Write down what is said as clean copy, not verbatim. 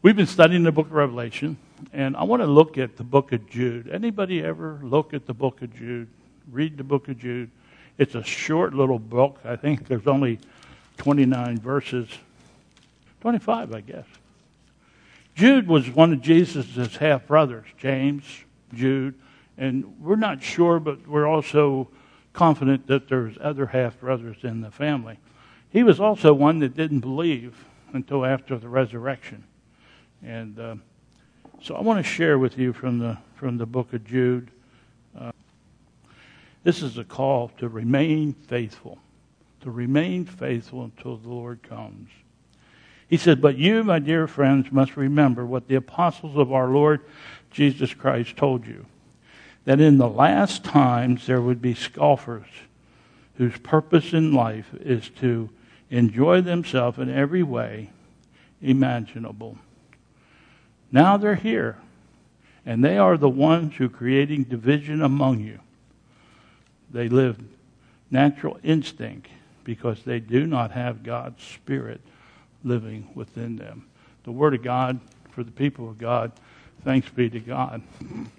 We've been studying the book of Revelation, and I want to look at the book of Jude. Anybody ever look at the book of Jude? Read the book of Jude. It's a short little book. I think there's only 29 verses. 25, I guess. Jude was one of Jesus' half-brothers, James, Jude, and we're not sure, but we're also confident that there's other half-brothers in the family. He was also one that didn't believe until after the resurrection. And so I want to share with you from the book of Jude. This is a call to remain faithful until the Lord comes. He said, "But you, my dear friends, must remember what the apostles of our Lord Jesus Christ told you, that in the last times there would be scoffers whose purpose in life is to enjoy themselves in every way imaginable. Now they're here, and they are the ones who are creating division among you. They live natural instinct because they do not have God's Spirit living within them." The Word of God for the people of God. Thanks be to God.